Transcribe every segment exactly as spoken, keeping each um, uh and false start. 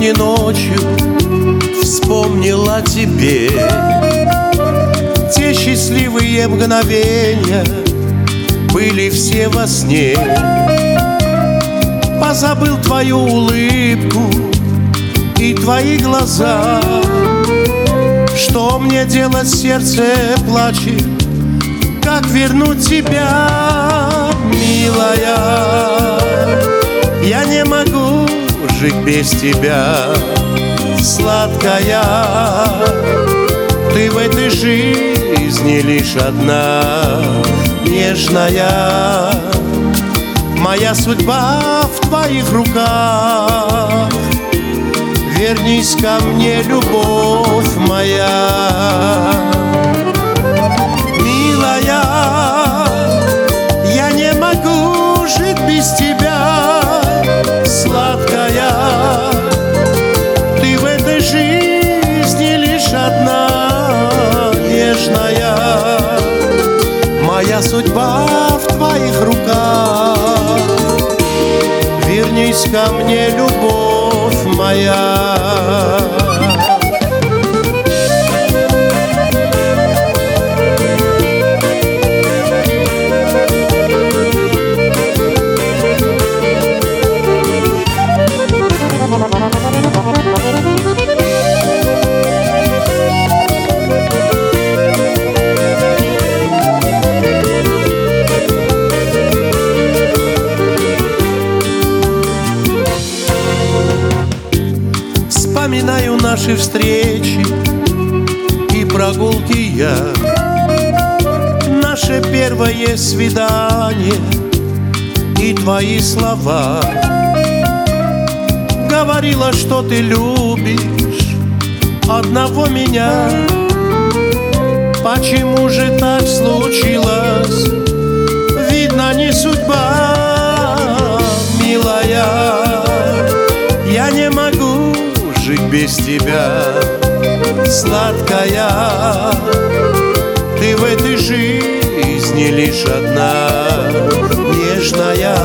Сегодня ночью вспомнила тебе те счастливые мгновения, были все во сне. Позабыл твою улыбку и твои глаза. Что мне делать, сердце плачет, как вернуть тебя, милая? Я не могу жить без тебя, сладкая. Ты в этой жизни лишь одна, нежная. Моя судьба в твоих руках. Вернись ко мне, любовь моя. Милая, я не могу жить без тебя, сладкая. Ты в этой жизни лишь одна, нежная. Моя судьба в твоих руках. Вернись ко мне, любовь моя. Вспоминаю наши встречи и прогулки я, наше первое свидание и твои слова. Говорила, что ты любишь одного меня. Почему же так случилось? Видно, не судьба, милая. Я не могу жить без тебя, сладкая. Ты в этой жизни лишь одна, нежная.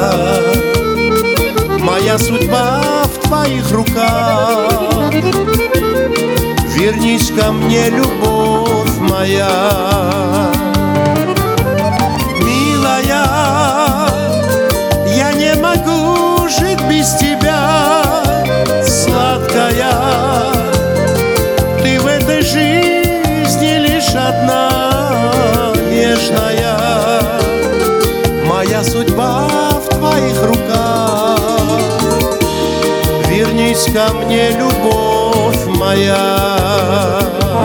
Моя судьба в твоих руках. Вернись ко мне, любовь моя. Милая, я не могу жить без тебя, сладкая. Ты в этой жизни лишь одна, нежная. Моя судьба в твоих руках. Вернись ко мне, любовь моя.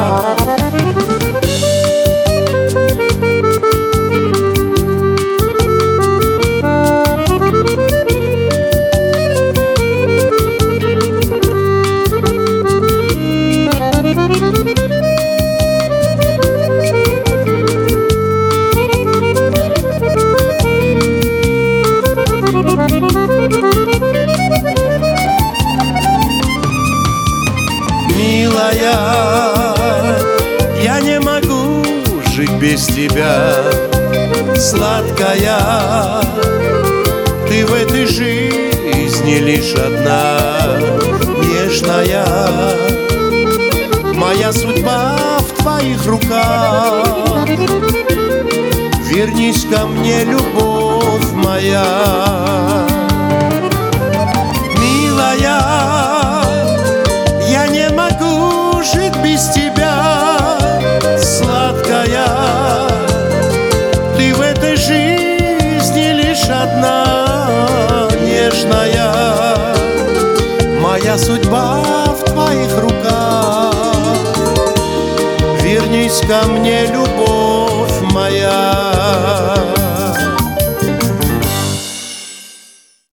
Милая, я не могу жить без тебя, сладкая. Ты в этой жизни лишь одна, нежная. Моя судьба в твоих руках. Вернись ко мне, любовь моя. Милая, я не могу жить без тебя, сладкая. Ты в этой жизни лишь одна, нежная. Моя судьба в твоих руках. Вернись ко мне, любовь моя.